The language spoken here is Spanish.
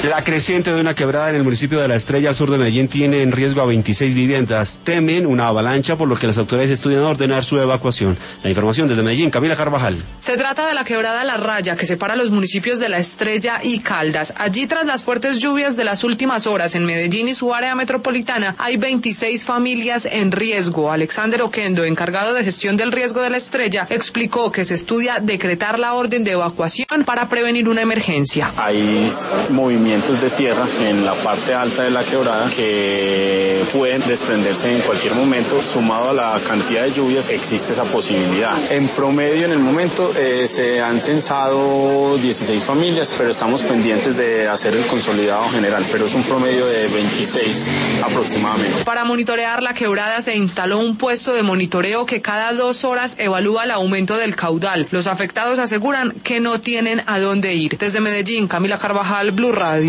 La creciente de una quebrada en el municipio de La Estrella, al sur de Medellín, tiene en riesgo a 26 viviendas. Temen una avalancha, por lo que las autoridades estudian ordenar su evacuación. La información desde Medellín, Camila Carvajal. Se trata de la quebrada La Raya, que separa los municipios de La Estrella y Caldas. Allí, tras las fuertes lluvias de las últimas horas en Medellín y su área metropolitana, hay 26 familias en riesgo. Alexander Oquendo, encargado de gestión del riesgo de La Estrella, explicó que se estudia decretar la orden de evacuación para prevenir una emergencia. Hay movimientos de tierra en la parte alta de la quebrada que pueden desprenderse en cualquier momento. Sumado a la cantidad de lluvias, existe esa posibilidad. En promedio, en el momento, se han censado 16 familias, pero estamos pendientes de hacer el consolidado general, pero es un promedio de 26 aproximadamente. Para monitorear la quebrada se instaló un puesto de monitoreo que cada 2 horas evalúa el aumento del caudal. Los afectados aseguran que no tienen a dónde ir. Desde Medellín, Camila Carvajal, Blue Radio.